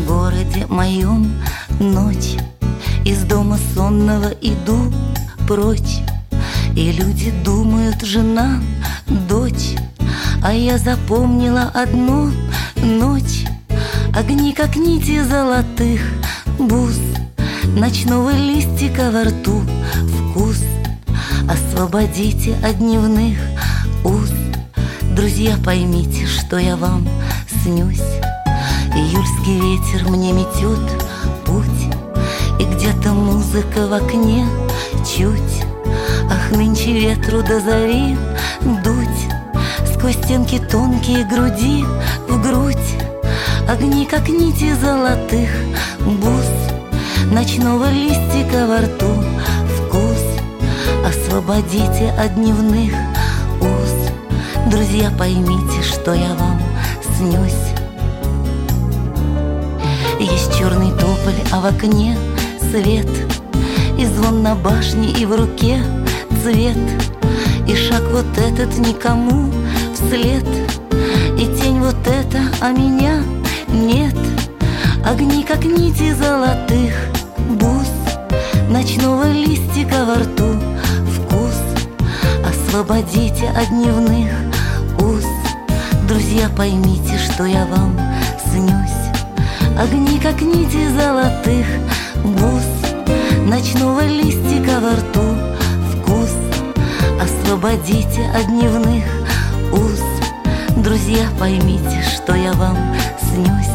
городе моем ночь, из дома сонного иду прочь, и люди думают: жена, дочь. А я запомнила одну ночь, огни, как нити золотых бус, ночного листика во рту вкус. Освободите от дневных уз. Друзья, поймите, что я вам снюсь. Июльский ветер мне метет путь, и где-то музыка в окне чуть. Ах, нынче ветру до зари дуть сквозь стенки тонкие груди в грудь. Огни, как нити золотых бус, ночного листика во рту вкус. Освободите от дневных уз. Друзья, поймите, что я вам снюсь. Есть черный тополь, а в окне свет, и звон на башне, и в руке цвет, и шаг вот этот никому вслед, и тень вот эта, а меня нет. Огни, как нити золотых бус, ночного листика во рту вкус. Освободите от дневных уз. Друзья, поймите, что я вам снюсь. Огни, как нити золотых бус, ночного листика во рту вкус. Освободите от дневных уз. Друзья, поймите, что я вам снюсь.